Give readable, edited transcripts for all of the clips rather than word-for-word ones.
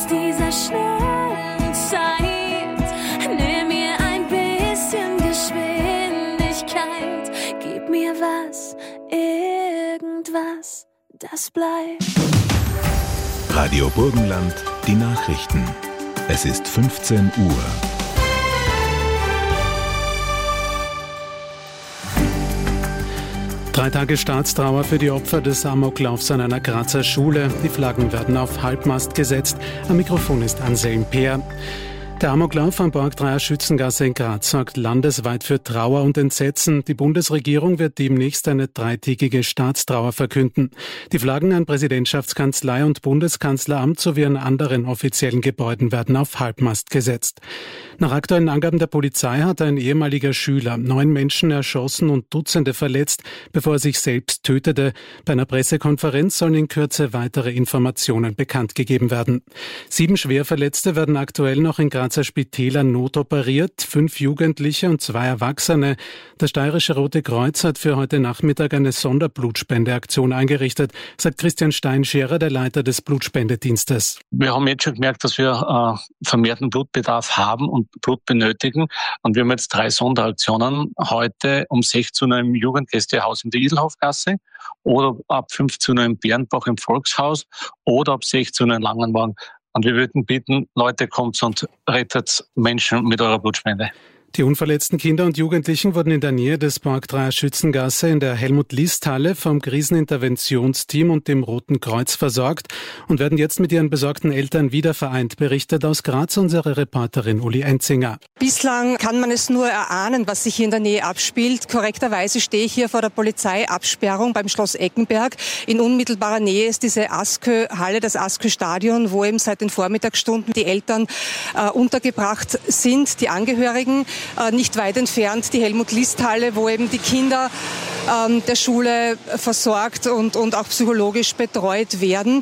aus dieser schnellen Zeit. Nimm mir ein bisschen Geschwindigkeit, gib mir was, irgendwas, das bleibt. Radio Burgenland, die Nachrichten. Es ist 15 Uhr. Drei Tage Staatstrauer für die Opfer des Amoklaufs an einer Grazer Schule. Die Flaggen werden auf Halbmast gesetzt. Am Mikrofon ist Anselm Peer. Der Amoklauf am Borgdreier Schützengasse in Graz sorgt landesweit für Trauer und Entsetzen. Die Bundesregierung wird demnächst eine dreitägige Staatstrauer verkünden. Die Flaggen an Präsidentschaftskanzlei und Bundeskanzleramt sowie an anderen offiziellen Gebäuden werden auf Halbmast gesetzt. Nach aktuellen Angaben der Polizei hat ein ehemaliger Schüler 9 Menschen erschossen und Dutzende verletzt, bevor er sich selbst tötete. Bei einer Pressekonferenz sollen in Kürze weitere Informationen bekannt gegeben werden. 7 Schwerverletzte werden aktuell noch in Grazer Spitälern notoperiert, 5 Jugendliche und 2 Erwachsene. Das Steirische Rote Kreuz hat für heute Nachmittag eine Sonderblutspendeaktion eingerichtet, sagt Christian Steinscherer, der Leiter des Blutspendedienstes. Wir haben jetzt schon gemerkt, dass wir vermehrten Blutbedarf haben und Blut benötigen. Und wir haben jetzt 3 Sonderaktionen. Heute um 16 Uhr im Jugendgästehaus in der Iselhofgasse oder ab 15 Uhr im Bernbach im Volkshaus oder ab 16 Uhr in Langenwagen. Und wir würden bitten, Leute, kommt und rettet Menschen mit eurer Blutspende. Die unverletzten Kinder und Jugendlichen wurden in der Nähe des Borgdreier Schützengasse in der Helmut-List-Halle vom Kriseninterventionsteam und dem Roten Kreuz versorgt und werden jetzt mit ihren besorgten Eltern wiedervereint, berichtet aus Graz unsere Reporterin Uli Enzinger. Bislang kann man es nur erahnen, was sich hier in der Nähe abspielt. Korrekterweise stehe ich hier vor der Polizeiabsperrung beim Schloss Eckenberg. In unmittelbarer Nähe ist diese Askö-Halle, das Askö-Stadion, wo eben seit den Vormittagsstunden die Eltern untergebracht sind, die Angehörigen. Nicht weit entfernt die Helmut-List-Halle, wo eben die Kinder der Schule versorgt und auch psychologisch betreut werden.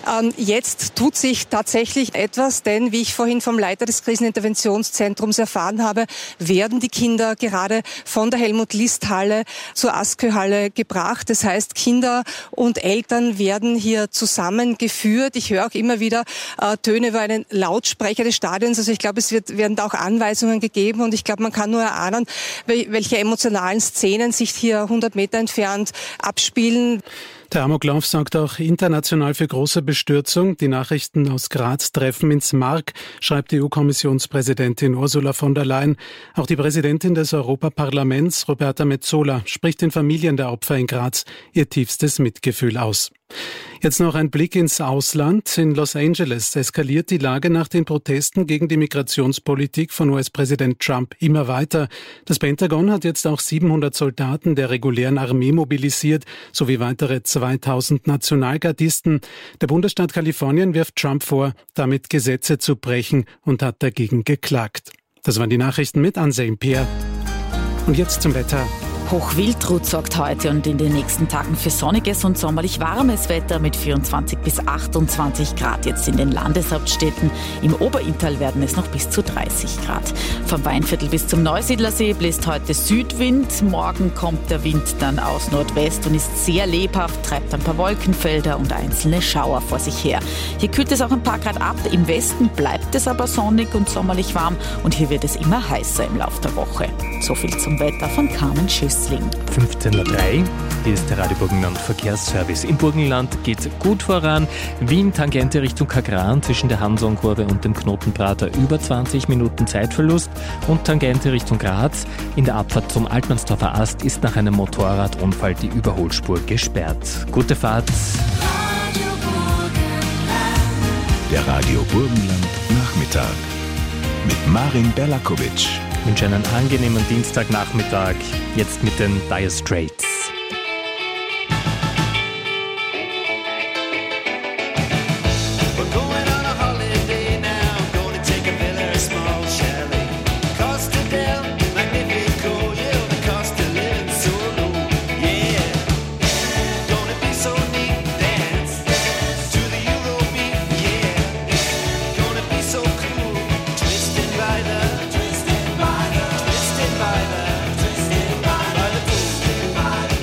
Jetzt tut sich tatsächlich etwas, denn wie ich vorhin vom Leiter des Kriseninterventionszentrums erfahren habe, werden die Kinder gerade von der Helmut-List-Halle zur Askö-Halle gebracht. Das heißt, Kinder und Eltern werden hier zusammengeführt. Ich höre auch immer wieder Töne über einen Lautsprecher des Stadions. Also ich glaube, werden da auch Anweisungen gegeben und ich glaube, man kann nur erahnen, welche emotionalen Szenen sich hier 100 Meter entfernt abspielen. Der Amoklauf sorgt auch international für große Bestürzung. Die Nachrichten aus Graz treffen ins Mark, schreibt die EU-Kommissionspräsidentin Ursula von der Leyen. Auch die Präsidentin des Europaparlaments, Roberta Metsola, spricht den Familien der Opfer in Graz ihr tiefstes Mitgefühl aus. Jetzt noch ein Blick ins Ausland. In Los Angeles eskaliert die Lage nach den Protesten gegen die Migrationspolitik von US-Präsident Trump immer weiter. Das Pentagon hat jetzt auch 700 Soldaten der regulären Armee mobilisiert, sowie weitere 2000 Nationalgardisten. Der Bundesstaat Kalifornien wirft Trump vor, damit Gesetze zu brechen und hat dagegen geklagt. Das waren die Nachrichten mit Anselm Peer. Und jetzt zum Wetter. Hochwildrut sorgt heute und in den nächsten Tagen für sonniges und sommerlich warmes Wetter mit 24 bis 28 Grad jetzt in den Landeshauptstädten. Im Oberinntal werden es noch bis zu 30 Grad. Vom Weinviertel bis zum Neusiedlersee bläst heute Südwind. Morgen kommt der Wind dann aus Nordwest und ist sehr lebhaft, treibt ein paar Wolkenfelder und einzelne Schauer vor sich her. Hier kühlt es auch ein paar Grad ab. Im Westen bleibt es aber sonnig und sommerlich warm und hier wird es immer heißer im Laufe der Woche. So viel zum Wetter von Carmen Schüssling. 15.03 Uhr, hier ist der Radio Burgenland Verkehrsservice. Im Burgenland geht gut voran. Wien, Tangente Richtung Kagran zwischen der Hansonkurve und dem Knotenprater über 20 Minuten Zeitverlust und Tangente Richtung Graz. In der Abfahrt zum Altmannsdorfer Ast ist nach einem Motorradunfall die Überholspur gesperrt. Gute Fahrt. Der Radio Burgenland Nachmittag mit Marin Berlakovic. Ich wünsche einen angenehmen Dienstagnachmittag. Jetzt mit den Dire Straits. Twisted by the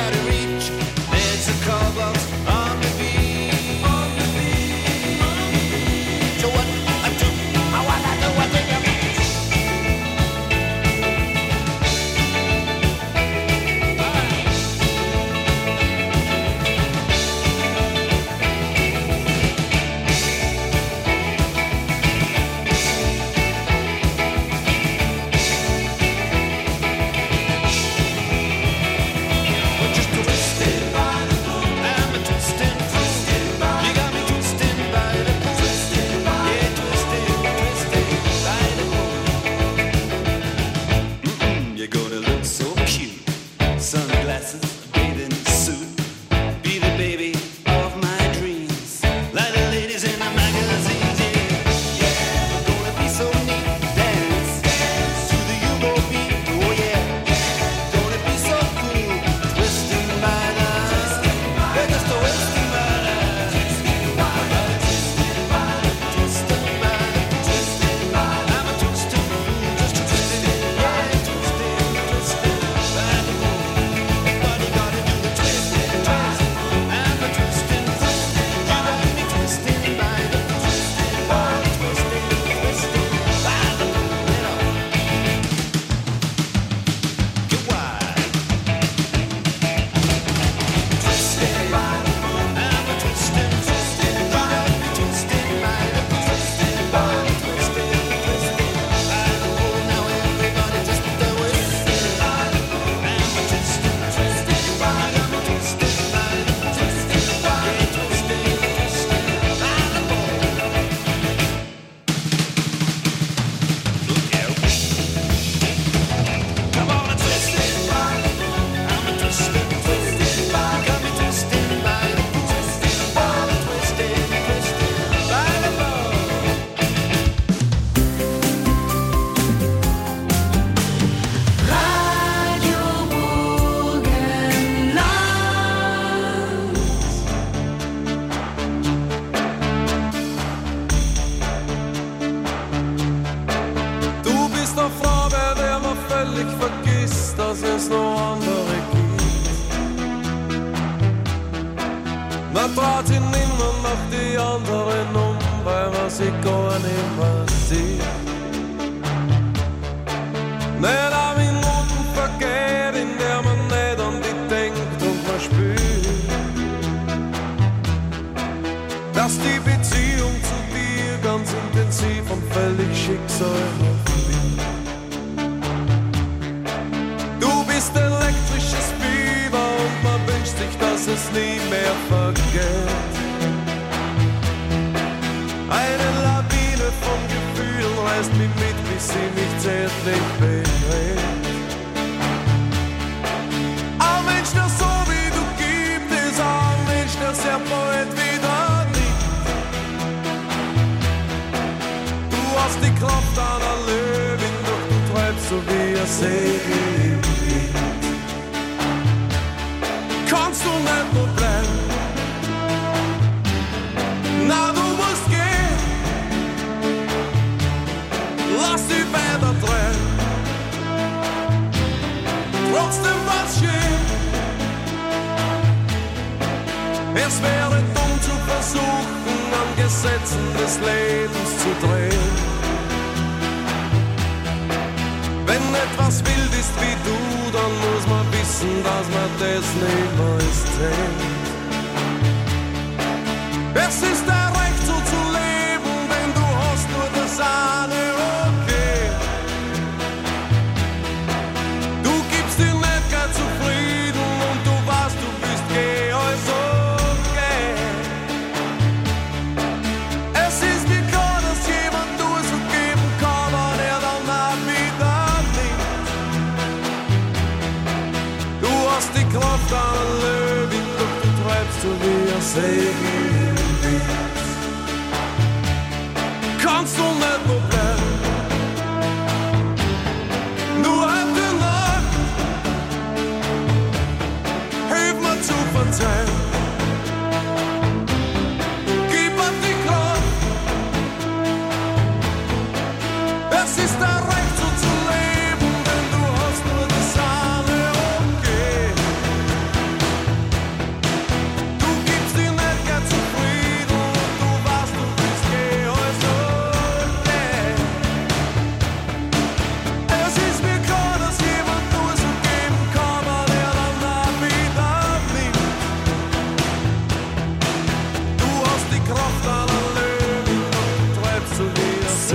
gotta reach. There's a cobalt on the beach. So what I do, I wanna know what they got.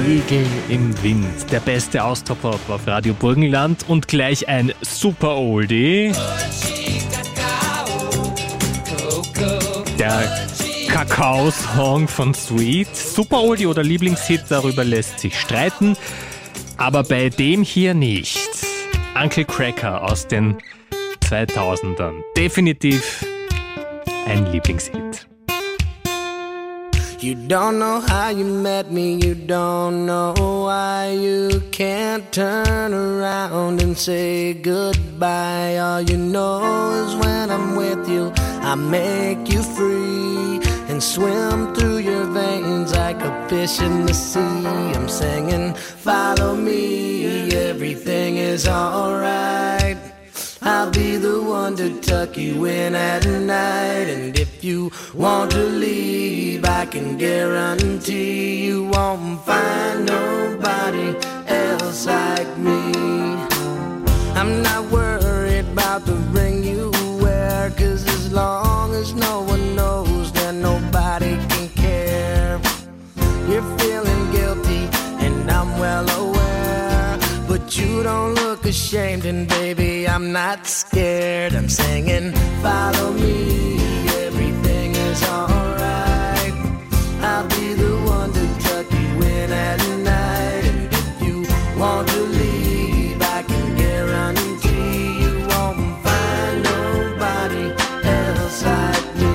Segeln im Wind. Der beste Austropop auf Radio Burgenland und gleich ein super Oldie. Der Kakao-Song von Sweet. Super Oldie oder Lieblingshit, darüber lässt sich streiten. Aber bei dem hier nicht. Uncle Cracker aus den 2000ern. Definitiv ein Lieblingshit. You don't know how you met me, you don't know why you can't turn around and say goodbye. All you know is when I'm with you, I make you free and swim through your veins like a fish in the sea. I'm singing, follow me, everything is alright. I'll be the one to tuck you in at night. And if you want to leave, I can guarantee you won't find nobody else like me. I'm not worried about the ring you wear, 'cause as long as no one knows, then nobody can care. You're feeling guilty and I'm well aware, but you don't look ashamed, and baby, I'm not scared. I'm singing, follow me, everything is alright. I'll be the one to tuck you in at night. And if you want to leave, I can guarantee you won't find nobody else like me.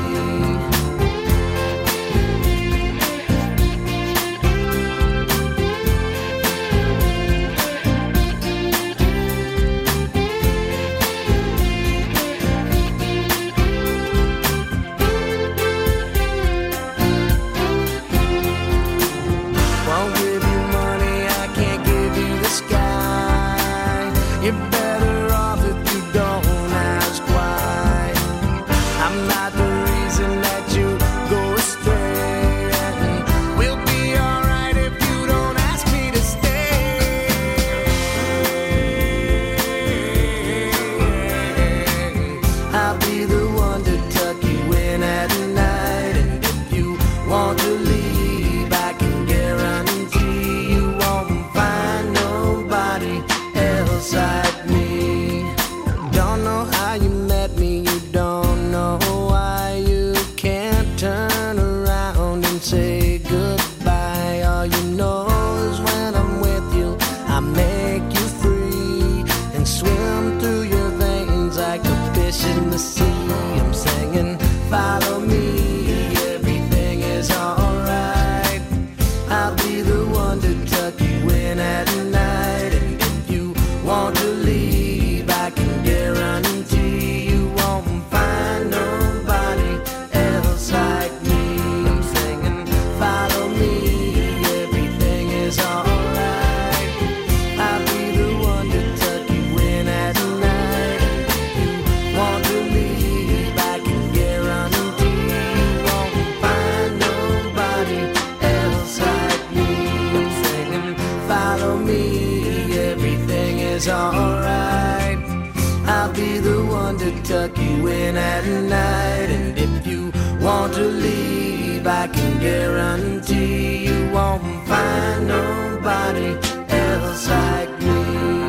Tuck you in at night, and if you want to leave, I can guarantee you won't find nobody else like me.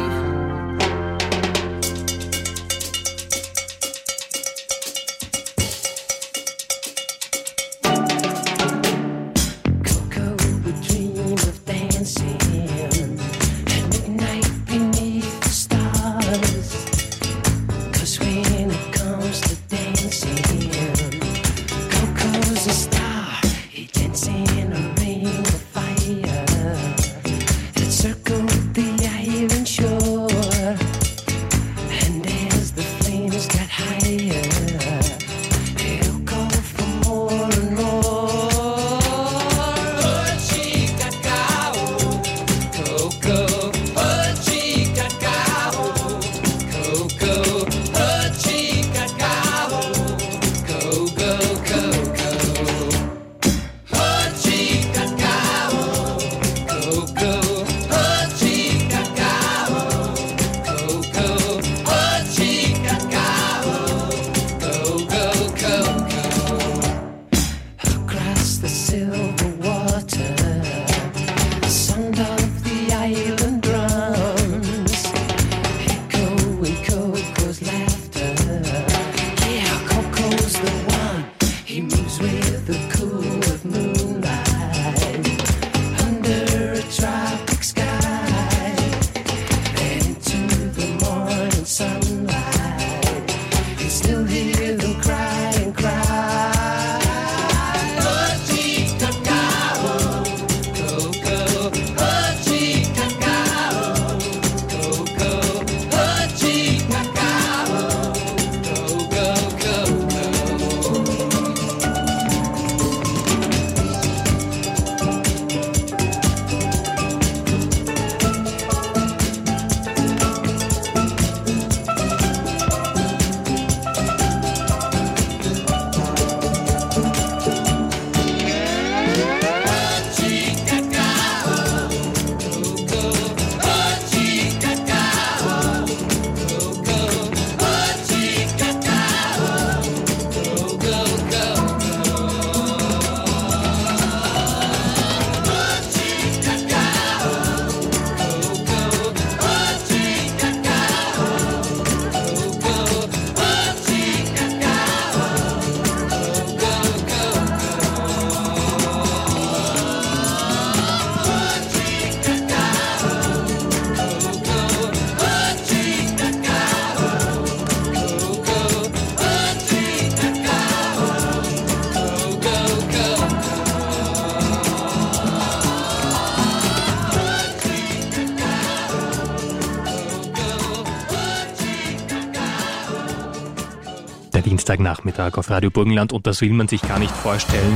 Coco would dream of dancing at midnight beneath the stars. 'Cause when it comes to dancing, the one. He moves with the cool of moonlight under a tropic sky. Then into the morning sunlight, you still hear them cry and cry. Dienstagnachmittag auf Radio Burgenland und das will man sich gar nicht vorstellen.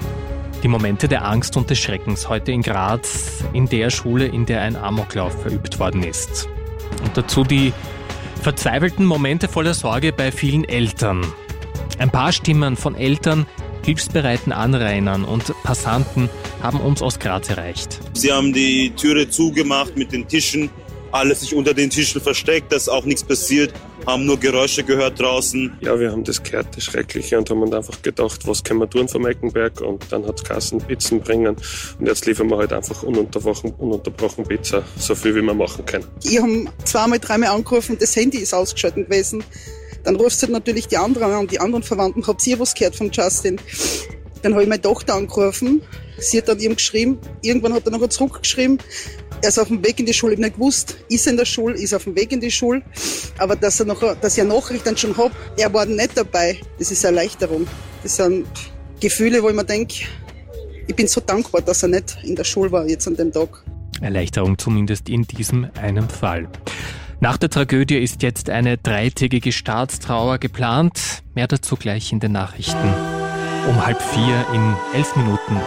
Die Momente der Angst und des Schreckens heute in Graz, in der Schule, in der ein Amoklauf verübt worden ist. Und dazu die verzweifelten Momente voller Sorge bei vielen Eltern. Ein paar Stimmen von Eltern, hilfsbereiten Anrainern und Passanten haben uns aus Graz erreicht. Sie haben die Türe zugemacht mit den Tischen, alle sich unter den Tischen versteckt, dass auch nichts passiert, haben nur Geräusche gehört draußen. Ja, wir haben das gehört, das Schreckliche, und haben uns einfach gedacht, was können wir tun vom Eckenberg, und dann hat es geheißen, Pizzen bringen, und jetzt liefern wir halt einfach ununterbrochen Pizza, so viel wie wir machen können. Ich habe zweimal, dreimal angerufen und das Handy ist ausgeschaltet gewesen. Dann rufst du halt natürlich die anderen an, die anderen Verwandten, habt ihr was gehört von Justin? Dann habe ich meine Tochter angerufen, sie hat dann ihm geschrieben, irgendwann hat er nachher zurückgeschrieben, er ist auf dem Weg in die Schule, ich habe nicht gewusst, ist er in der Schule, ist auf dem Weg in die Schule, aber dass ich eine Nachricht dann schon habe, er war nicht dabei, das ist eine Erleichterung. Das sind Gefühle, wo ich mir denke, ich bin so dankbar, dass er nicht in der Schule war jetzt an dem Tag. Erleichterung zumindest in diesem einen Fall. Nach der Tragödie ist jetzt eine 3-tägige Staatstrauer geplant. Mehr dazu gleich in den Nachrichten. Um 3:30 in 11 Minuten.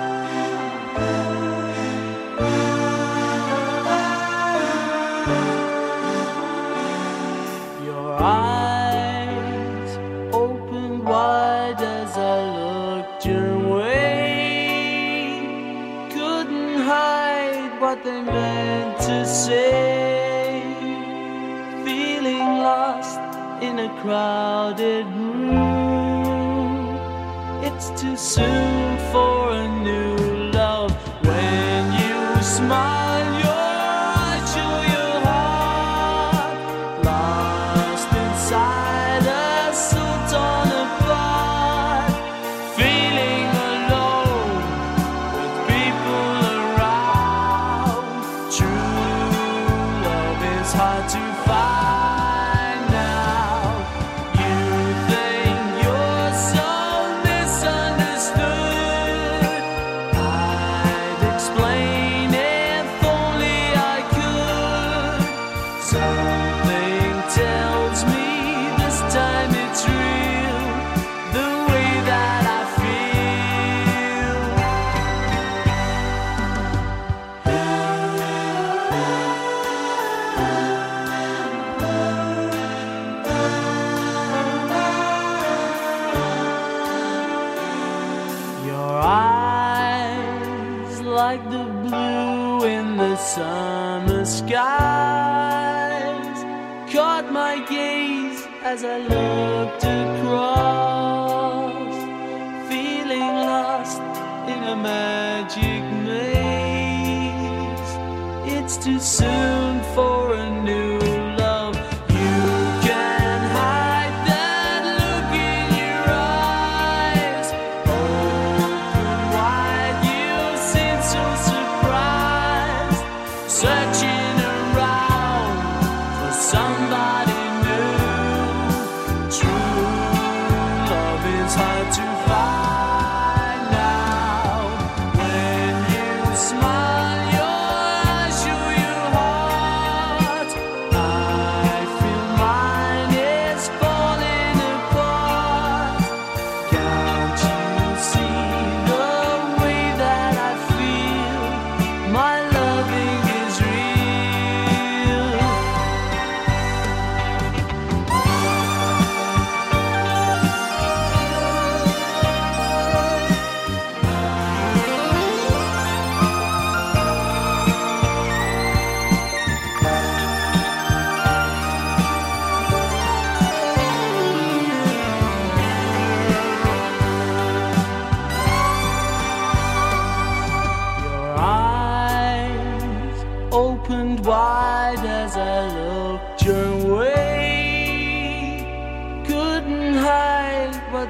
Your eyes open wide as I looked your way. Couldn't hide what they meant to say. Feeling lost in a crowded room. It's too soon for a new love. When you smile, your eyes show your heart. Lost inside a soul torn apart. Feeling alone with people around. True love is hard to find now. You think you're so misunderstood. I'd explain if only I could. Something tells me this time it's real. The way that I feel. Your eyes like the blue in the summer skies caught my gaze as I looked across, feeling lost in a magic maze. It's too soon for a new love. You can hide that look in your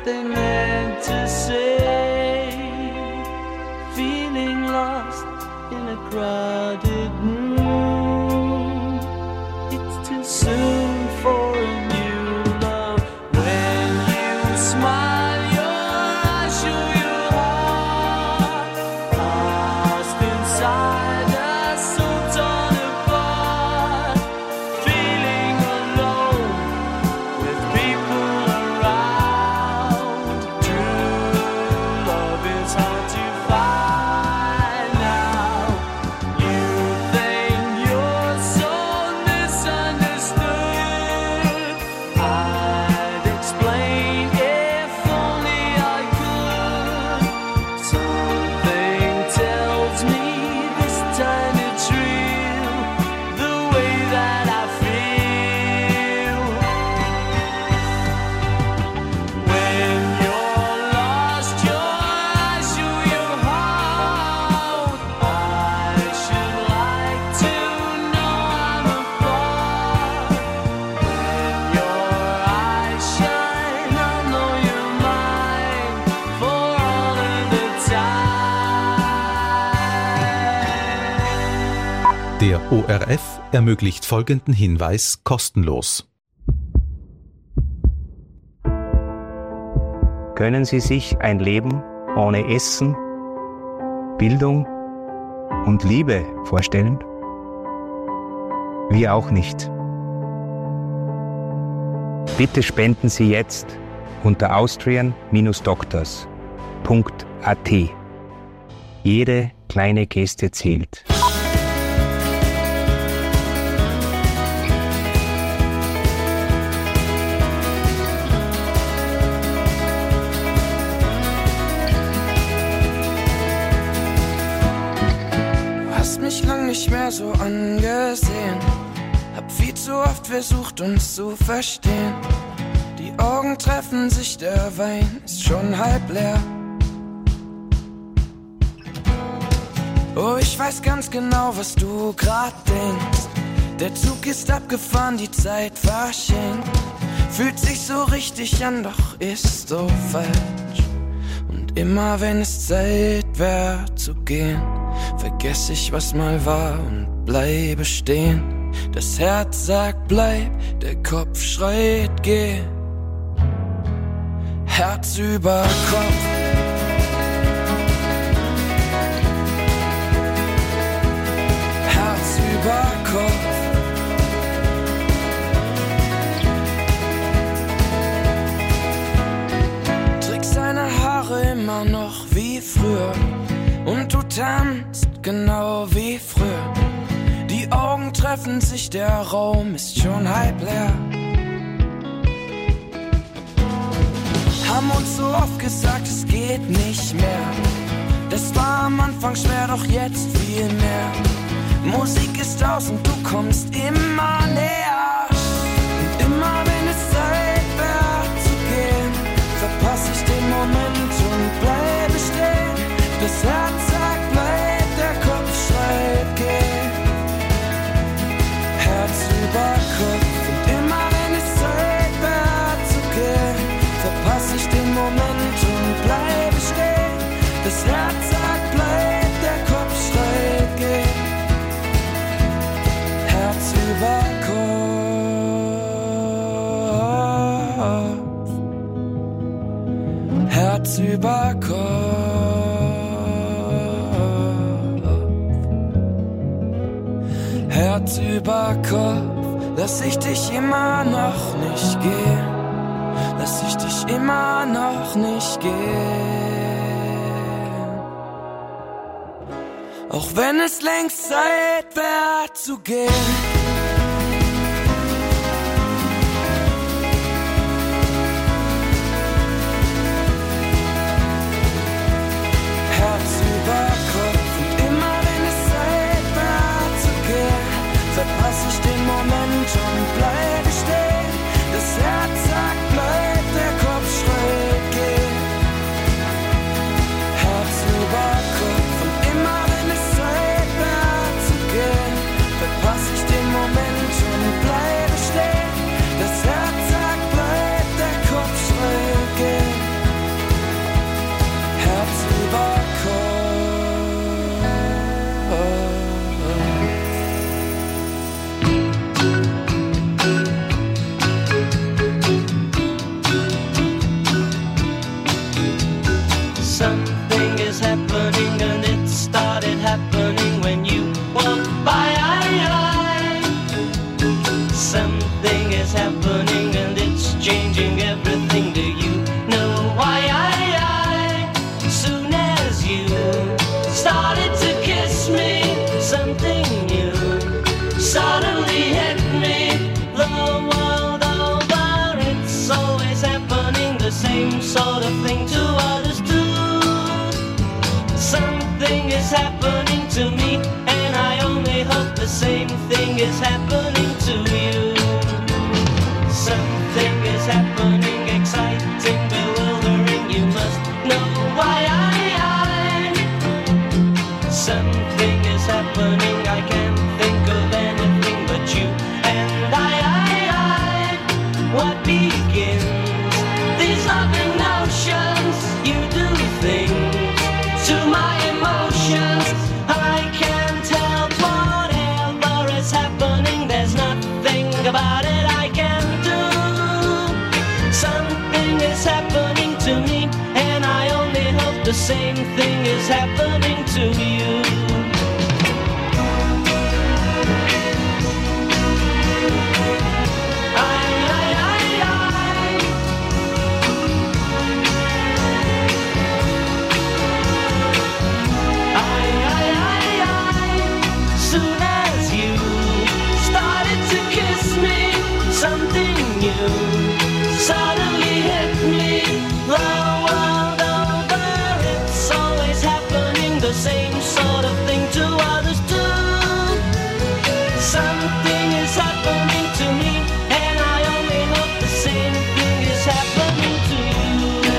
what they meant to say. Feeling lost in a crowded room. It's too soon for a new love. When you smile, your eyes show your heart. Lost inside us, so torn apart. Feeling alone with people around. True love is hard to find now. You think you're so misunderstood. I'd explain if only I could. Something tells me this time it's real, the way that I feel. When you're lost, your eyes show your heart. I should like to know I'm a part. When your eyes shine, I'll know you're mine for all of the time. Der ORF ermöglicht folgenden Hinweis kostenlos. Können Sie sich ein Leben ohne Essen, Bildung und Liebe vorstellen? Wir auch nicht. Bitte spenden Sie jetzt unter austrian-doctors.at. Jede kleine Geste zählt. Du hast mich lang nicht mehr so angesehen. Hab viel zu oft versucht, uns zu verstehen. Die Augen treffen sich, der Wein ist schon halb leer. Oh, ich weiß ganz genau, was du grad denkst. Der Zug ist abgefahren, die Zeit verschenkt. Fühlt sich so richtig an, doch ist so falsch. Und immer wenn es Zeit wär zu gehen, vergess ich, was mal war und bleibe stehen. Das Herz sagt bleib, der Kopf schreit geh. Herz über Kopf. Herz über Kopf. Trägst deine Haare immer noch wie früher und du tanzt genau wie früher. Die Augen treffen sich, der Raum ist schon halb leer. Haben uns so oft gesagt, es geht nicht mehr. Das war am Anfang schwer, doch jetzt viel mehr. Musik ist aus und du kommst immer näher. Und immer wenn es Zeit wär zu gehen, verpass ich den Moment und bleibe stehen. Das Herz sagt bleib, der Kopf schreit geh. Herz über Kopf. Und immer wenn es Zeit wär zu gehen, verpass ich den Moment und bleibe stehen. Das Herz sagt bleib, der Kopf schreit geh. Herz über Kopf. Herz über Kopf. Herz über Kopf. Lass ich dich immer noch nicht gehen. Lass ich dich immer noch nicht gehen. Auch wenn es längst Zeit wär zu gehen. Herz über Kopf. Und immer wenn es Zeit wär zu gehen, verpass ich den Moment und bleibe stehen. Das Herz sagt bleib, der Kopf schreit geh. Herz über Kopf. Und immer wenn es Zeit wär zu gehen, verpass ich den Moment und bleibe stehen. Das Herz sagt bleib, der Kopf schreit geh. same sort of thing to others too. Something is happening to me, and I only hope the same thing is happening to you. Something is happening, exciting, bewildering, you must know why. Something is happening, I can't think of anything but you and I. What begins these loving notions? You do things to my emotions. I can't help whatever is happening. There's nothing about it I can do. Something is happening to me, and I only hope the same thing is happening to you. Soon as you started to kiss me, something new suddenly hit me. The world over, it's always happening, the same sort of thing to others too. Something is happening to me, and I only hope the same thing is happening to you.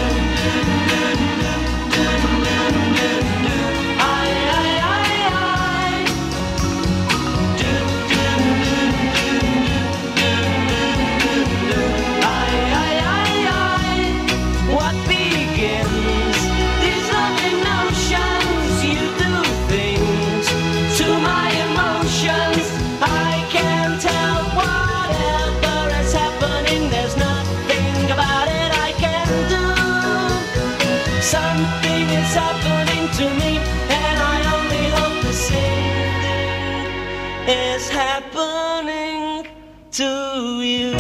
What begins these loving notions? You do things to my emotions. I can't tell whatever is happening. There's nothing about it I can do. Something is happening to me, and I only hope the same thing is happening to you.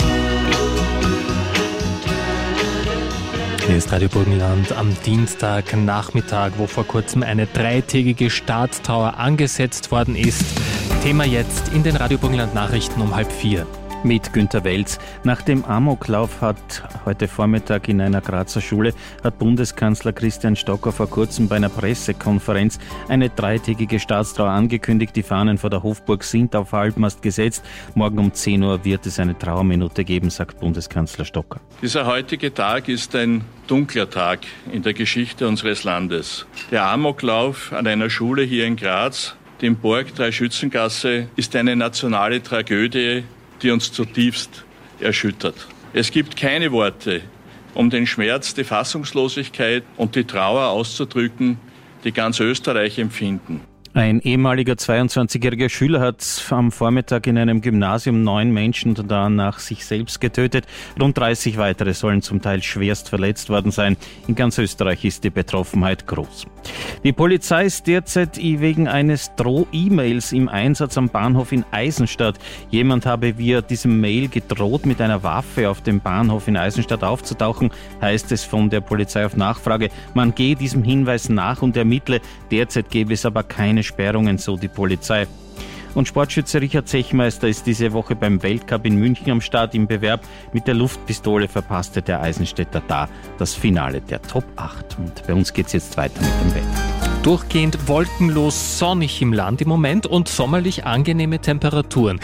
Hier ist Radio Burgenland am Dienstagnachmittag, wo vor kurzem eine 3-tägige Staatstrauer angesetzt worden ist. Thema jetzt in den Radio Burgenland Nachrichten um 3:30. Mit Günter Welz. Nach dem Amoklauf hat heute Vormittag in einer Grazer Schule hat Bundeskanzler Christian Stocker vor kurzem bei einer Pressekonferenz eine 3-tägige Staatstrauer angekündigt. Die Fahnen vor der Hofburg sind auf Halbmast gesetzt. Morgen um 10 Uhr wird es eine Trauerminute geben, sagt Bundeskanzler Stocker. Dieser heutige Tag ist ein dunkler Tag in der Geschichte unseres Landes. Der Amoklauf an einer Schule hier in Graz, dem Borg 3 Schützengasse, ist eine nationale Tragödie, die uns zutiefst erschüttert. Es gibt keine Worte, um den Schmerz, die Fassungslosigkeit und die Trauer auszudrücken, die ganz Österreich empfinden. Ein ehemaliger 22-jähriger Schüler hat am Vormittag in einem Gymnasium 9 Menschen danach sich selbst getötet. Rund 30 weitere sollen zum Teil schwerst verletzt worden sein. In ganz Österreich ist die Betroffenheit groß. Die Polizei ist derzeit wegen eines Droh-E-Mails im Einsatz am Bahnhof in Eisenstadt. Jemand habe via diesem Mail gedroht, mit einer Waffe auf dem Bahnhof in Eisenstadt aufzutauchen, heißt es von der Polizei auf Nachfrage. Man gehe diesem Hinweis nach und ermittle. Derzeit gäbe es aber keine Sperrungen, so die Polizei. Und Sportschütze Richard Zechmeister ist diese Woche beim Weltcup in München am Start. Im Bewerb mit der Luftpistole verpasste der Eisenstädter da das Finale der Top 8. Und bei uns geht es jetzt weiter mit dem Wetter. Durchgehend wolkenlos sonnig im Land im Moment und sommerlich angenehme Temperaturen.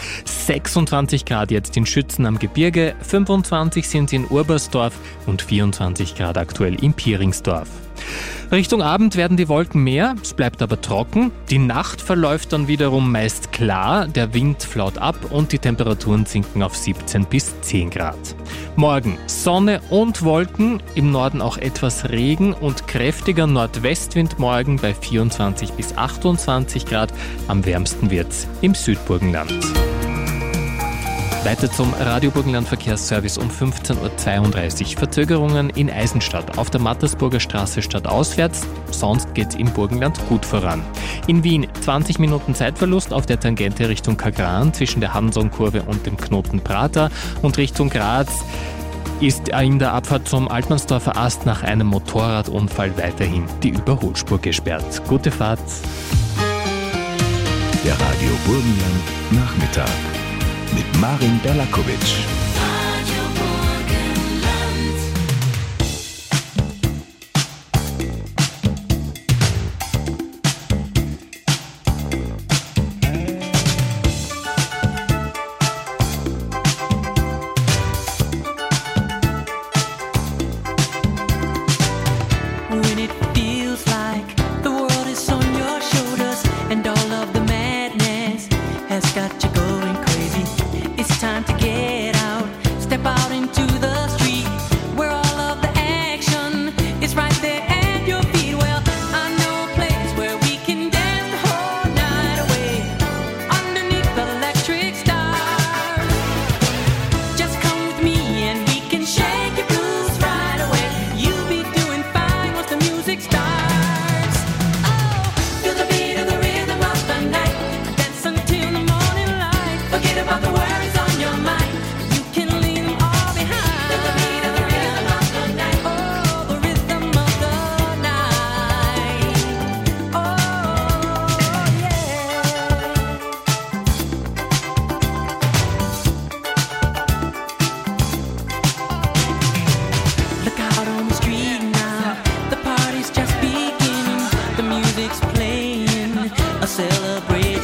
26 Grad jetzt in Schützen am Gebirge, 25 sind in Urbersdorf und 24 Grad aktuell in Pieringsdorf. Richtung Abend werden die Wolken mehr, es bleibt aber trocken. Die Nacht verläuft dann wiederum meist klar, der Wind flaut ab und die Temperaturen sinken auf 17 bis 10 Grad. Morgen Sonne und Wolken, im Norden auch etwas Regen und kräftiger Nordwestwind morgen bei 24 bis 28 Grad. Am wärmsten wird's im Südburgenland. Weiter zum Radio Burgenland Verkehrsservice um 15.32 Uhr. Verzögerungen in Eisenstadt auf der Mattersburger Straße stadtauswärts. Sonst geht's im Burgenland gut voran. In Wien 20 Minuten Zeitverlust auf der Tangente Richtung Kagran zwischen der Hansonkurve und dem Knoten Prater. Und Richtung Graz ist in der Abfahrt zum Altmannsdorfer Ast nach einem Motorradunfall weiterhin die Überholspur gesperrt. Gute Fahrt. Der Radio Burgenland Nachmittag mit Marin Berlakovic.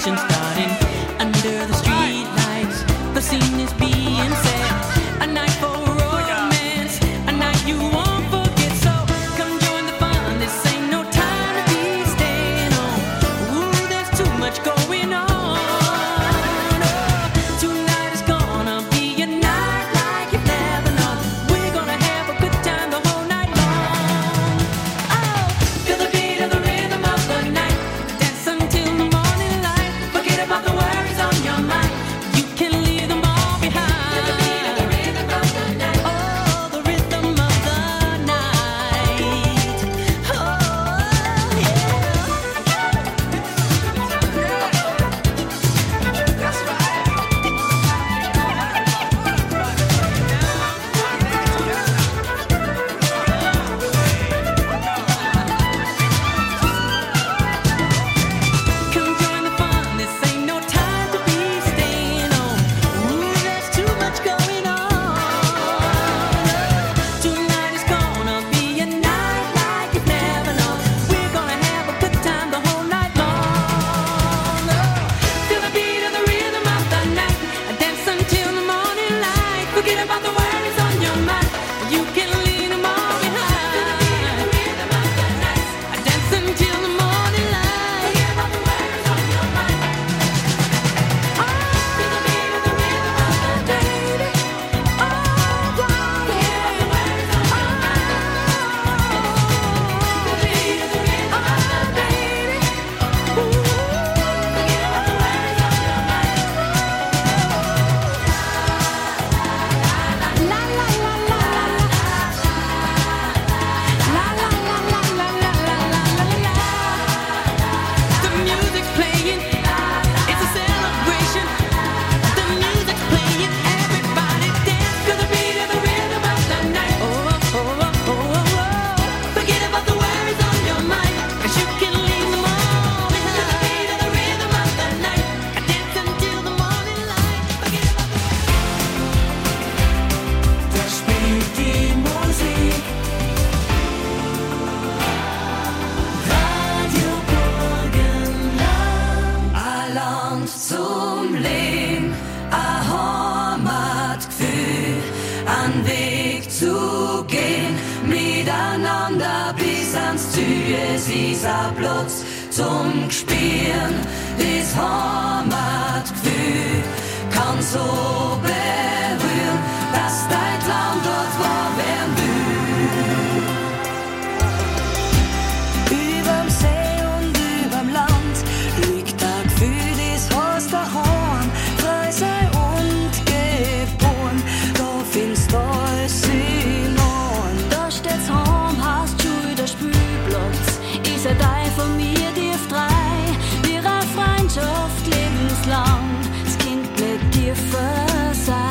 conversation starting under the street lights. The scene is being set, a night for romance, a night you won't forget. So come join the fun. This ain't no time to be staying home. Ooh, there's too much going on. Oh, tonight is gonna be a night like you've never known. We're gonna have a good time the whole night long. Oh, feel the beat of the rhythm of the night. Dance until the morning light. Forget about the worries on your mind. You can leave them all behind. Feel the beat of the rhythm of the night. Oh, the rhythm of the night. Oh, yeah. That's Come join the fun. This ain't no time to be staying home. Ooh, there's too much going on. Tonight is gonna be a night like you've never known. We're gonna have a good time the whole night long. Feel the beat of the rhythm of the night. Dance until the morning light. Forget about the worries on your mind. You can leave them all behind. Feel the beat of the rhythm of the night. Dance until the morning light. Forget about the worries on your mind. Feel the beat of the rhythm of the night. Oh, forget about the worries on your mind. Feel the beat of the rhythm of the night. Ooh, forget about the worries on your mind. La la la la la la la la la la la la la la. The music's playing, it's a celebration. The music's playing, everybody dance to the beat of the rhythm of the night. Oh, oh, oh, oh, oh, oh. Forget about the worries on your mind, 'cause you can leave them all behind. To the beat of the rhythm of the night, dance until the morning light. Forget about the Da spielt die Musik. Radio Burgenland. Ein Land zum Leben, ein Heimatgefühl, einen Weg zu gehen, miteinander bis ans Ziel. Es ist ein Platz zum Spielen, das Heimatgefühl kann so berühren, dass dein Traum dort wahr werden will. Überm See und überm Land liegt ein Gefühl, das heißt daheim. Frei sein und geboren, da findest du alles in Ohren. Da steht's heim, hast Schule, der Spielplatz. Ist ein Teil von mir, dir frei. Wir eine Freundschaft lebenslang, es Kind nicht tiefer sein.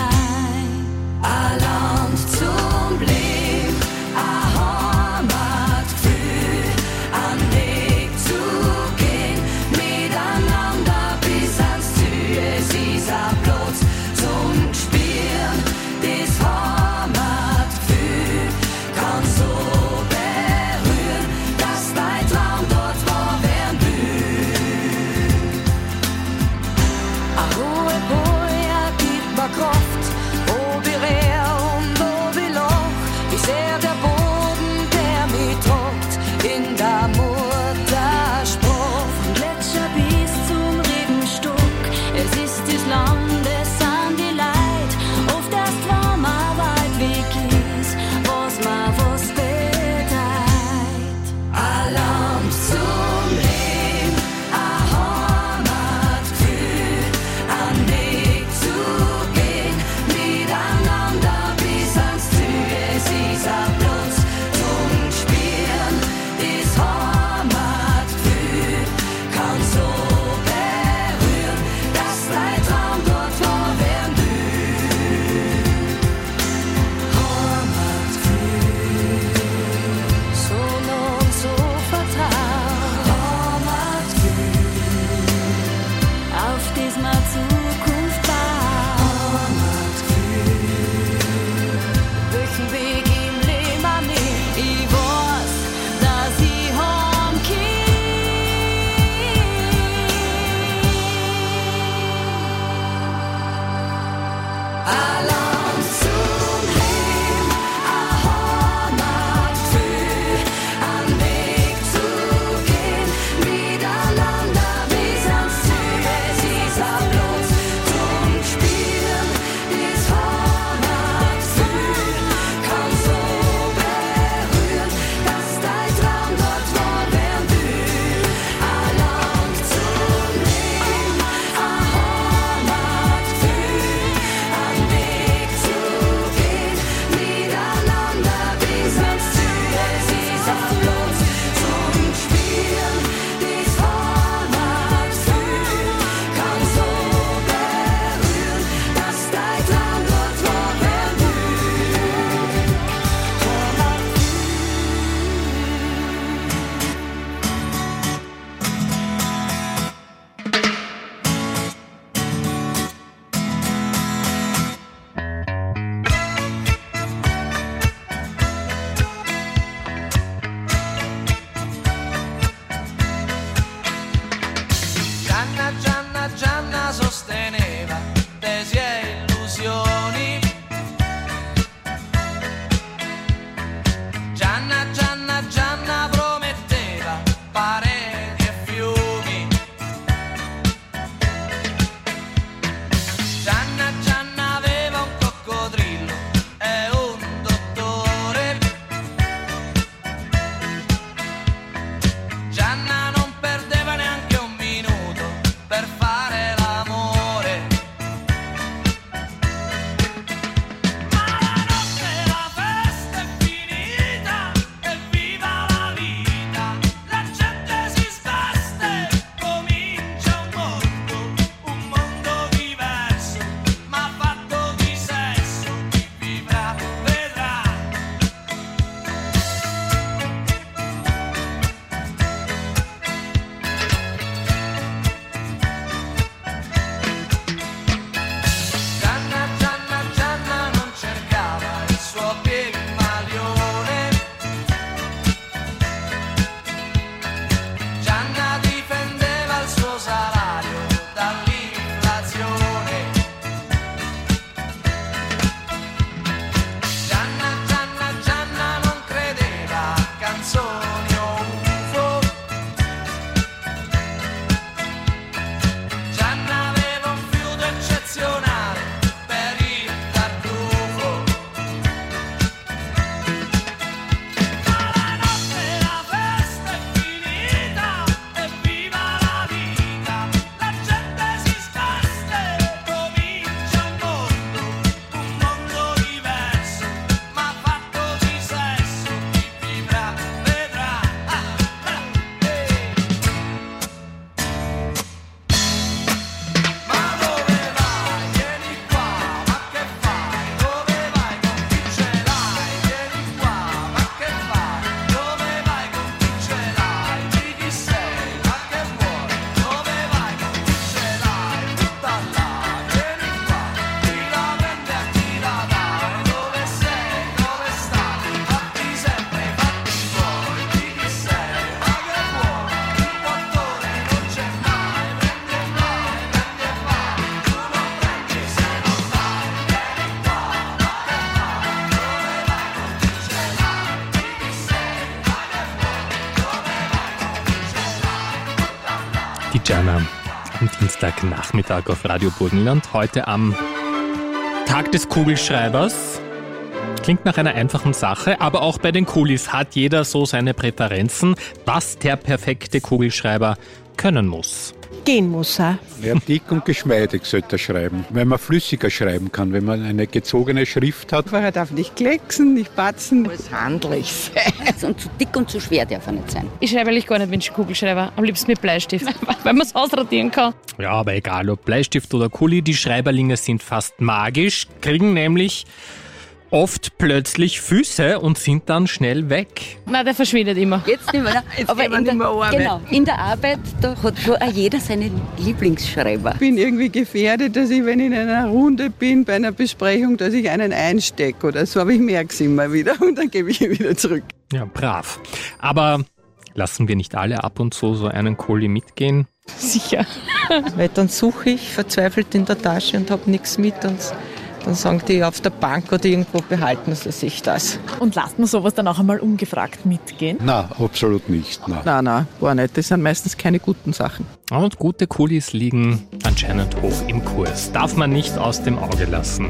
Pyjama am Dienstagnachmittag auf Radio Burgenland. Heute am Tag des Kugelschreibers. Klingt nach einer einfachen Sache, aber auch bei den Kulis hat jeder so seine Präferenzen, was der perfekte Kugelschreiber können muss. Gehen muss er. Ja, dick und geschmeidig sollte er schreiben, weil man flüssiger schreiben kann, wenn man eine gezogene Schrift hat. Er darf nicht klecksen, nicht batzen. Alles handlich. Und zu dick und zu schwer darf er nicht sein. Ich schreibe eigentlich gar nicht mit Kugelschreiber, am liebsten mit Bleistift, weil man es ausradieren kann. Ja, aber egal ob Bleistift oder Kuli, die Schreiberlinge sind fast magisch, kriegen nämlich oft plötzlich Füße und sind dann schnell weg. Nein, der verschwindet immer. Jetzt nicht mehr. Aber in der Arbeit, da hat schon auch jeder seinen Lieblingsschreiber. Ich bin irgendwie gefährdet, dass ich, wenn ich in einer Runde bin, bei einer Besprechung, dass ich einen einstecke oder so, aber ich merke es immer wieder und dann gebe ich ihn wieder zurück. Ja, brav. Aber lassen wir nicht alle ab und zu so einen Kuli mitgehen? Sicher. Weil dann suche ich verzweifelt in der Tasche und habe nichts mit und dann sagen die auf der Bank oder irgendwo, behalten sie sich das. Und lasst man sowas dann auch einmal ungefragt mitgehen? Nein, absolut nicht. Nein, gar nicht. Das sind meistens keine guten Sachen. Und gute Kulis liegen anscheinend hoch im Kurs. Darf man nicht aus dem Auge lassen.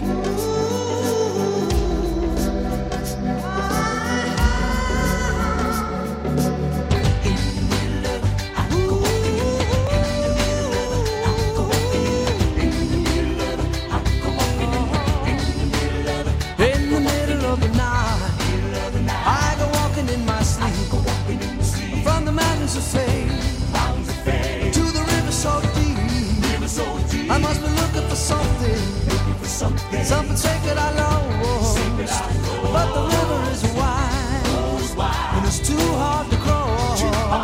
Something sacred I lost, but the river is wide, and it's too hard to cross.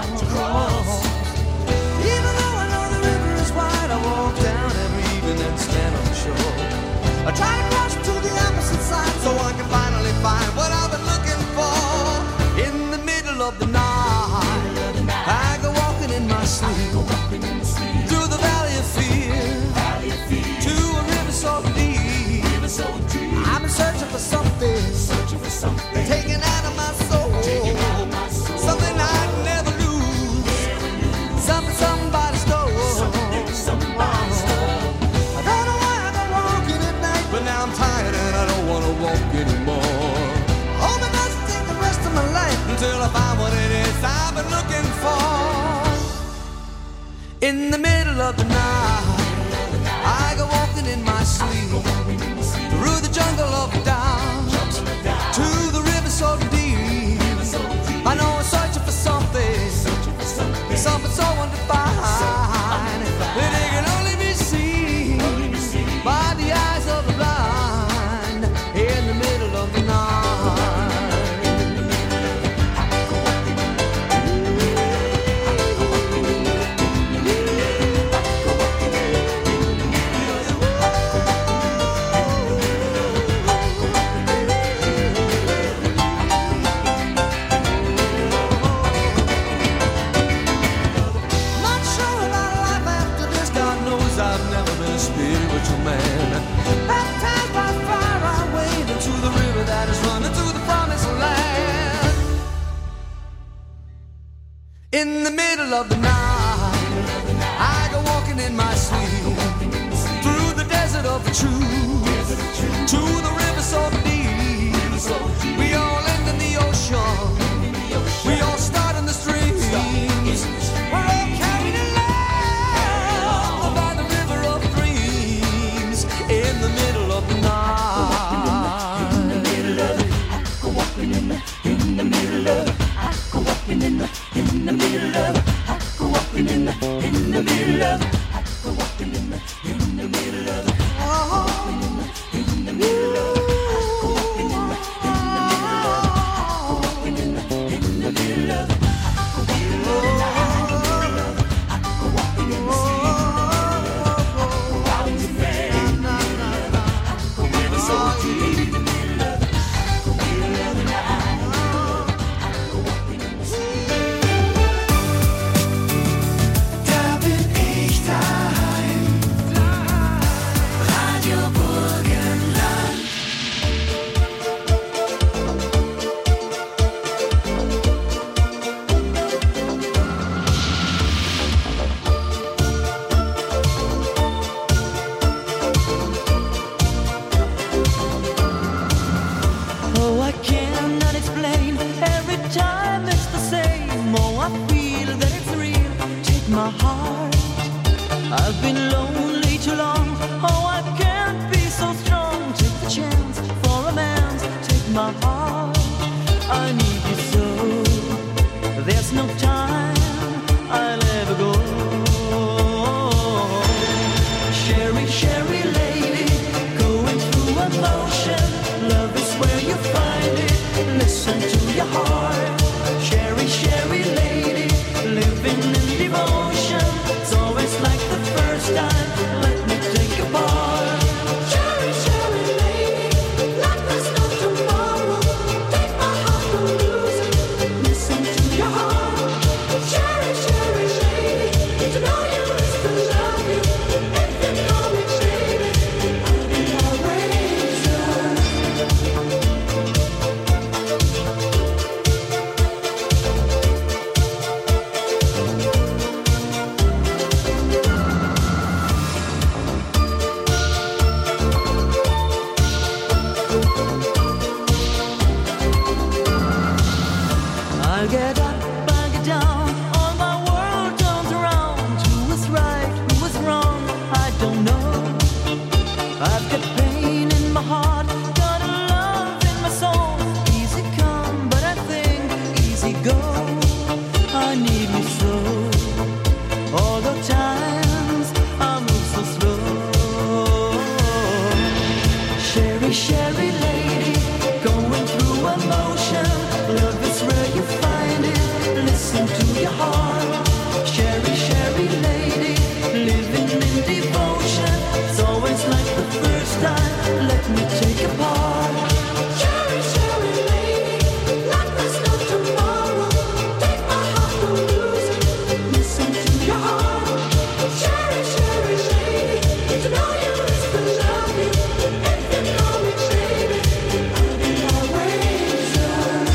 Even though I know the river is wide, I walk down every evening and stand on the shore. I try to cross to the opposite side so I can finally find what I've been looking for. In the middle of the night, I go walking in my sleep through the valley of fear to a river so deep. I'm searching for something, taken out of my soul, something I'd never lose, somebody stole. I don't know why I go walking at night, but now I'm tired and I don't want to walk anymore. I hope it doesn't take the rest of my life until I find what it is I've been looking for. In the middle of the night, I go walking in my sleep through the jungle of doubt to the river so deep. I know I'm searching for something so undefined that it can only be seen by the eyes of the blind. In the middle of the in the middle of the night, I go walking in my sleep through the desert of the truth to the river so deep. We all end in the ocean, we all start in the streams. We're all carried along by the river of dreams. In the middle of the night, in the middle of it, I go walking in the middle of it. I go walking in the middle of it. I go walking in the middle of it. I go walking in the middle of it. Oh, in the middle of it. I go walking in the middle of it. my heart. I've been lonely too long. Oh, I can't be so strong. Take the chance for romance. Take my heart. I need you so. There's no time I'll ever go. Sherry, Sherry lady, going through emotion. Love is where you find it. Listen to your heart. Sherry, Sherry lady, living in devotion. It's always like the first time. Let me take a part. Sherry, Sherry lady, like there's no tomorrow. Take my heart, don't lose it. Listen to your heart. Sherry, Sherry lady, to know you is to love you. If you call me baby, I'll be your razor. I'll get up, I'll get down, all my world turns around. Who was right, who was wrong, I don't know. I've got pain in my heart, got a love in my soul. Easy come, but I think easy go. I need you so. All the times I move so slow. Sherry, Sherry lady, going through emotion. Love is where you find it. Listen to your heart. Sherry, Sherry lady, living in devotion. It's always like the first time. Let me take a part. Sherry, Sherry lady, like there's no tomorrow. Take my heart, don't lose it. Listen to your heart. Sherry, Sherry lady, to know you is to love you. If you call me baby, I'll be your razor.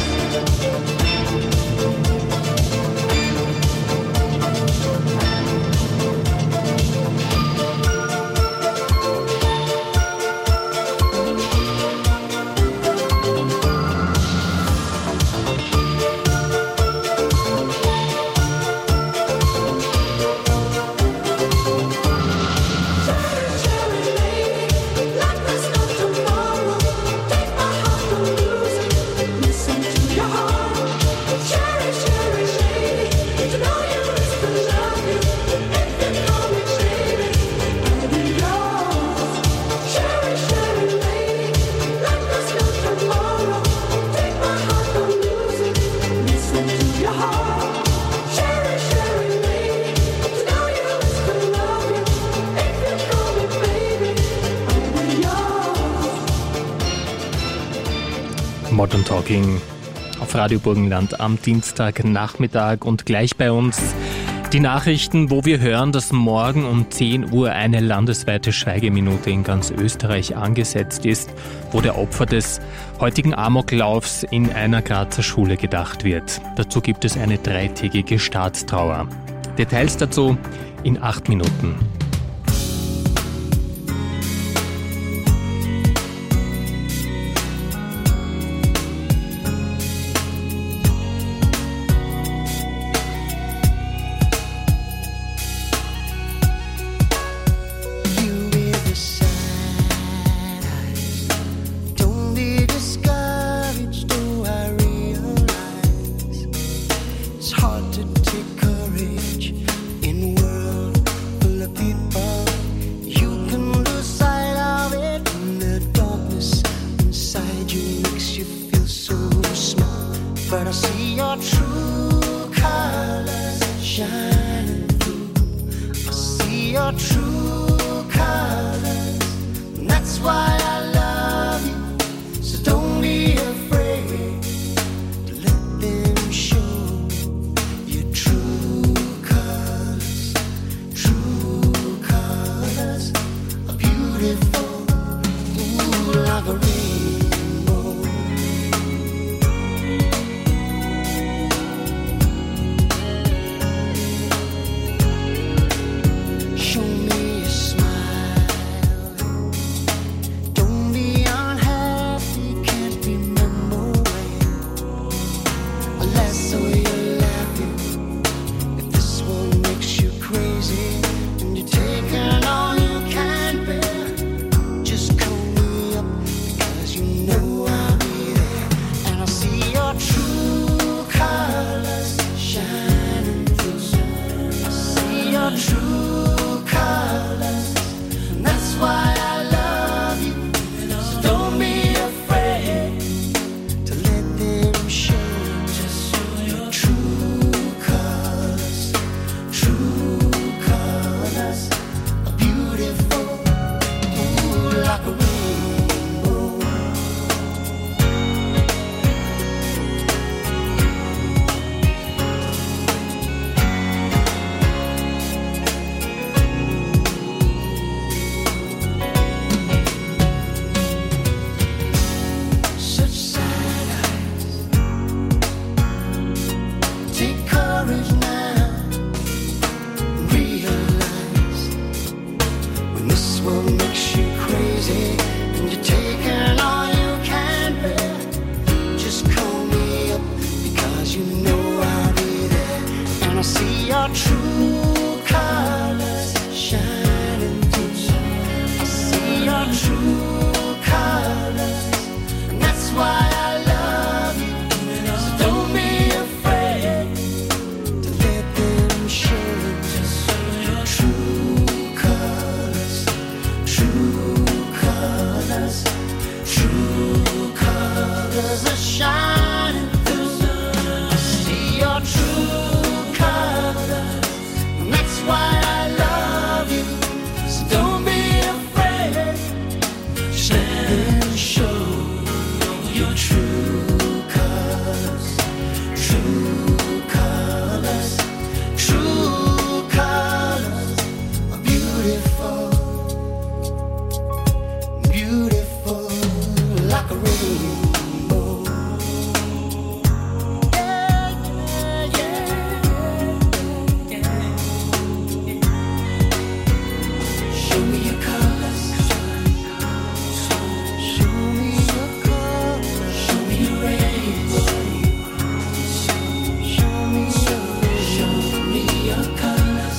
Modern Talking auf Radio Burgenland am Dienstagnachmittag und gleich bei uns die Nachrichten, wo wir hören, dass morgen um 10 Uhr eine landesweite Schweigeminute in ganz Österreich angesetzt ist, wo der Opfer des heutigen Amoklaufs in einer Grazer Schule gedacht wird. Dazu gibt es eine 3-tägige Staatstrauer. Details dazu in 8 Minuten. But I see your true colors shining through. I see your true colors, and that's why I love you. So don't be afraid to let them show your true colors. True colors are beautiful, ooh, like a rainbow. and I see your true colors shining through. I see your true colors, and that's why I love you. So don't be afraid to let them show your true colors, true colors, true colors are shining through. I see your true colors, and that's why I love you. So don't be afraid, just let them show your true colors, true colors, true colors are beautiful, beautiful like a rainbow. Yeah, yeah, yeah. Show me your colors, show me your colors, show me your rainbow. Show me your colors,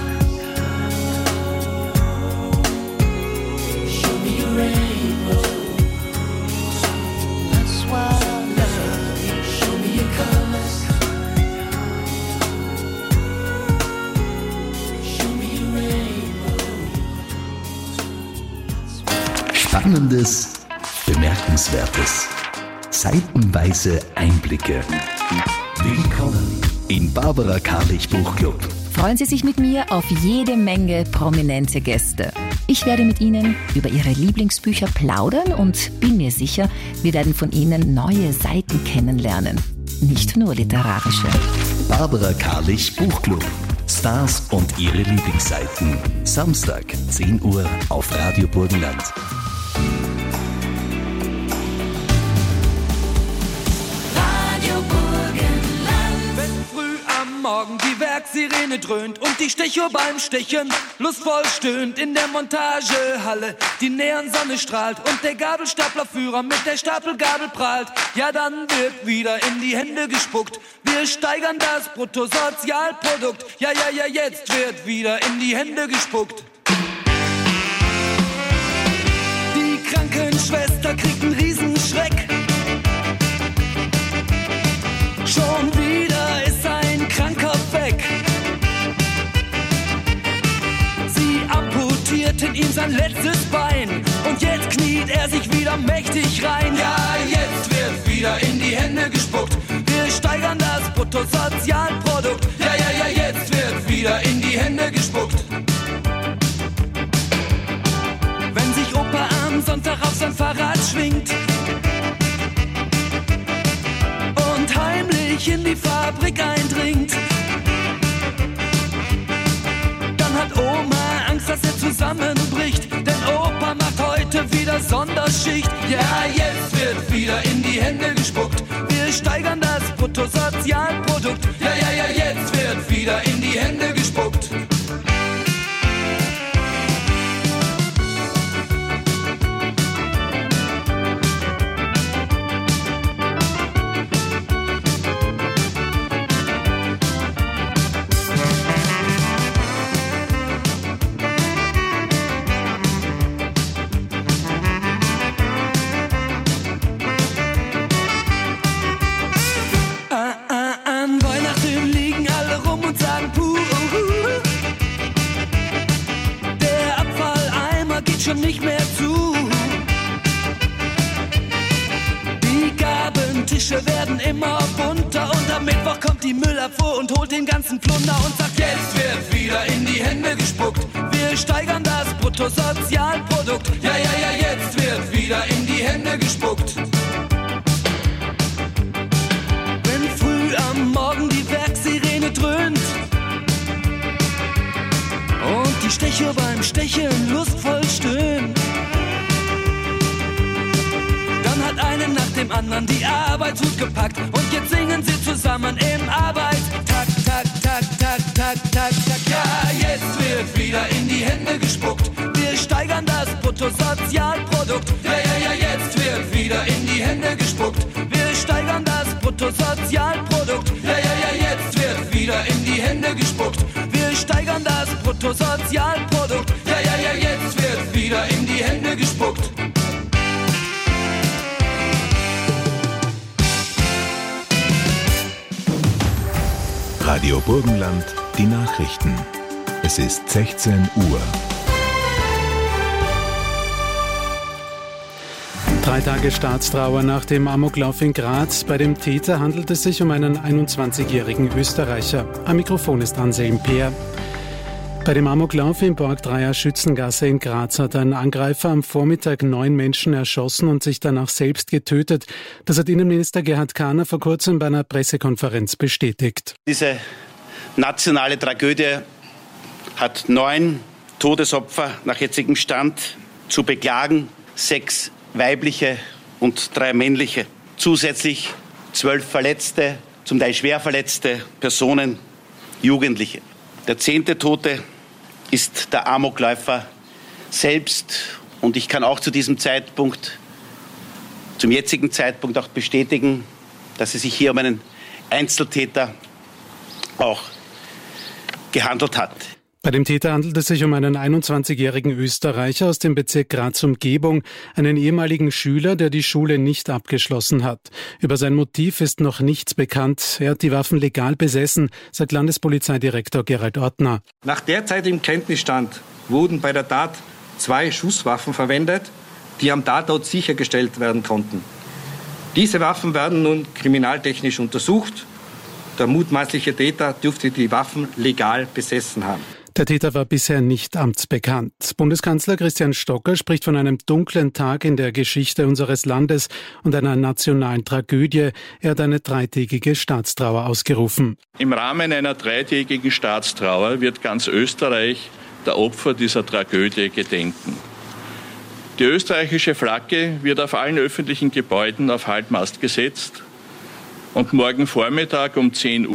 show me your rainbow. That's why I love you. Show me your colors, show me your rainbow. Spannendes, Bemerkenswertes, seitenweise Einblicke. Willkommen im Barbara Karlich Buchclub. Freuen Sie sich mit mir auf jede Menge prominente Gäste. Ich werde mit Ihnen über Ihre Lieblingsbücher plaudern und bin mir sicher, wir werden von Ihnen neue Seiten kennenlernen. Nicht nur literarische. Barbara Karlich Buchclub. Stars und ihre Lieblingsseiten. Samstag, 10 Uhr auf Radio Burgenland. Wenn früh am Morgen die Werksirene dröhnt und die Stechuhr beim Stechen lustvoll stöhnt in der Montagehalle, die Neonsonne strahlt und der Gabelstaplerführer mit der Stapelgabel prahlt, ja dann wird wieder in die Hände gespuckt. Wir steigern das Bruttosozialprodukt, ja, jetzt wird wieder in die Hände gespuckt. Die Krankenschwester kriegt einen Riesenschreck. Schon wieder ist ein Kranker weg. Sie amputierten ihm sein letztes Bein und jetzt kniet er sich wieder mächtig rein. Ja, jetzt wird wieder in die Hände gespuckt. Wir steigern das Bruttosozialprodukt. Ja, jetzt wird wieder in die Hände gespuckt. Wenn sich Opa am Sonntag auf sein Fahrrad schwingt und heimlich in die Fabrik eindringt, dann hat Oma Angst, dass er zusammenbricht, denn Opa macht heute wieder Sonderschicht. Ja, jetzt wird wieder in die Hände gespuckt. Wir steigern das Bruttosozialprodukt. Ja, jetzt wird wieder in die Hände gespuckt. An Weihnachten liegen alle rum und sagen puh. Der Abfalleimer geht schon nicht mehr zu. Die Gabentische werden immer bunter und am Mittwoch kommt die Müllabfuhr und holt den ganzen Plunder und sagt, jetzt wird wieder in die Hände gespuckt. Wir steigern das Bruttosozialprodukt. Ja, jetzt wird wieder in die Hände gespuckt. Wenn früh am Morgen die Werksirene dröhnt und die Stechuhr beim Stechen lustvoll stöhnt, dann hat einen nach dem anderen die Arbeitshut gepackt und jetzt singen sie zusammen im Arbeitstakt, tak, tak, tak, tak, tak, tak. Ja, jetzt wird wieder in die Hände gespuckt. Wir steigern das Bruttosozialprodukt. Ja, jetzt wird wieder in die Hände gespuckt. Wir steigern das Bruttosozialprodukt. Ja, jetzt wird wieder in die Hände Bruttosozialprodukt. Ja, jetzt wird wieder in die Hände gespuckt. Radio Burgenland, die Nachrichten. Es ist 16 Uhr. 3 Tage Staatstrauer nach dem Amoklauf in Graz. Bei dem Täter handelt es sich um einen 21-jährigen Österreicher. Am Mikrofon ist Anselm Peer. Bei dem Amoklauf in Borgdreier Schützengasse in Graz hat ein Angreifer am Vormittag 9 Menschen erschossen und sich danach selbst getötet. Das hat Innenminister Gerhard Kahner vor kurzem bei einer Pressekonferenz bestätigt. Diese nationale Tragödie hat 9 Todesopfer nach jetzigem Stand zu beklagen, 6 weibliche und 3 männliche. Zusätzlich 12 verletzte, zum Teil schwer verletzte Personen, Jugendliche. Der 10. Tote ist der Amokläufer selbst. Und ich kann auch zum jetzigen Zeitpunkt auch bestätigen, dass es sich hier um einen Einzeltäter auch gehandelt hat. Bei dem Täter handelt es sich um einen 21-jährigen Österreicher aus dem Bezirk Graz-Umgebung, einen ehemaligen Schüler, der die Schule nicht abgeschlossen hat. Über sein Motiv ist noch nichts bekannt. Er hat die Waffen legal besessen, sagt Landespolizeidirektor Gerald Ortner. Nach derzeitigem Kenntnisstand wurden bei der Tat 2 Schusswaffen verwendet, die am Tatort sichergestellt werden konnten. Diese Waffen werden nun kriminaltechnisch untersucht. Der mutmaßliche Täter dürfte die Waffen legal besessen haben. Der Täter war bisher nicht amtsbekannt. Bundeskanzler Christian Stocker spricht von einem dunklen Tag in der Geschichte unseres Landes und einer nationalen Tragödie. Er hat eine 3-tägige Staatstrauer ausgerufen. Im Rahmen einer 3-tägigen Staatstrauer wird ganz Österreich der Opfer dieser Tragödie gedenken. Die österreichische Flagge wird auf allen öffentlichen Gebäuden auf Halbmast gesetzt und morgen Vormittag um 10 Uhr